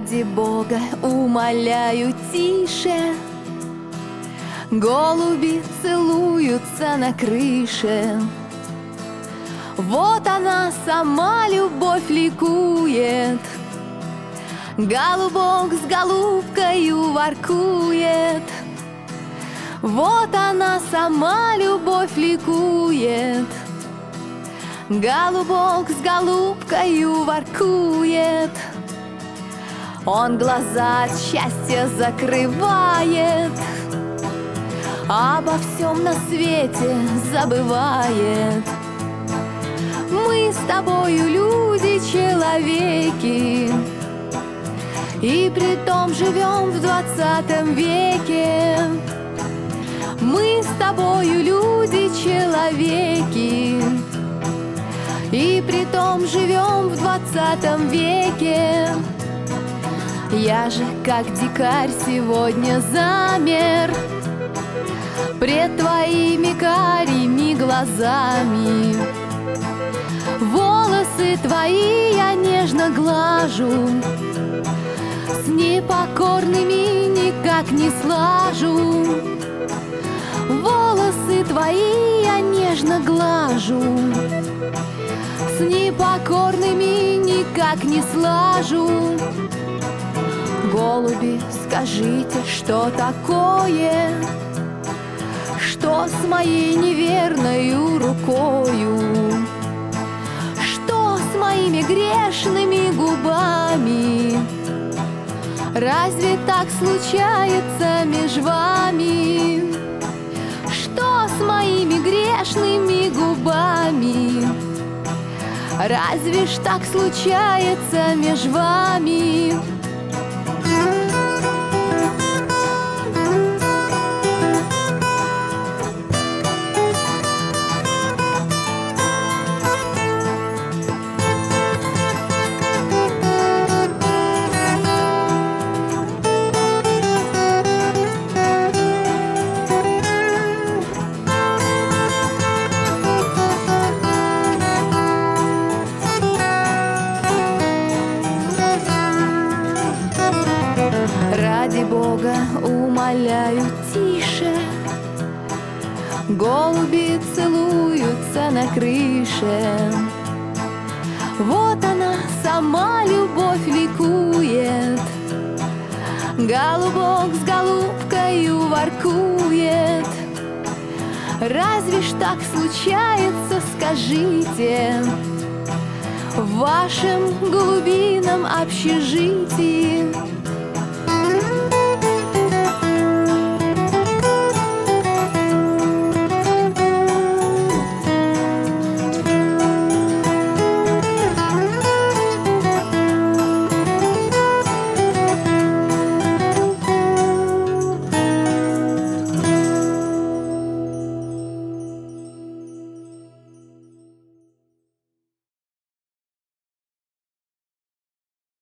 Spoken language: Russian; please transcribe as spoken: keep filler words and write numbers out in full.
Ради Бога умоляю, тише. Голуби целуются на крыше. Вот она сама, любовь, ликует. Голубок с голубкою воркует. Вот она сама, любовь, ликует. Голубок с голубкою воркует. Он глаза от счастья закрывает, обо всем на свете забывает. Мы с тобою люди, человеки, и притом живем в двадцатом веке. Мы с тобою люди, человеки, и притом живем в двадцатом веке. Я же, как дикарь, сегодня замер пред твоими карими глазами. Волосы твои я нежно глажу, с непокорными никак не слажу. Волосы твои я нежно глажу, с непокорными никак не слажу. Голуби, скажите, что такое, что с моей неверною рукою, что с моими грешными губами? Разве так случается меж вами? Что с моими грешными губами? Разве ж так случается меж вами? Ради Бога умоляю, тише. Голуби целуются на крыше. Вот она сама, любовь, ликует. Голубок с голубкою воркует. Разве ж так случается, скажите, в вашем голубином общежитии?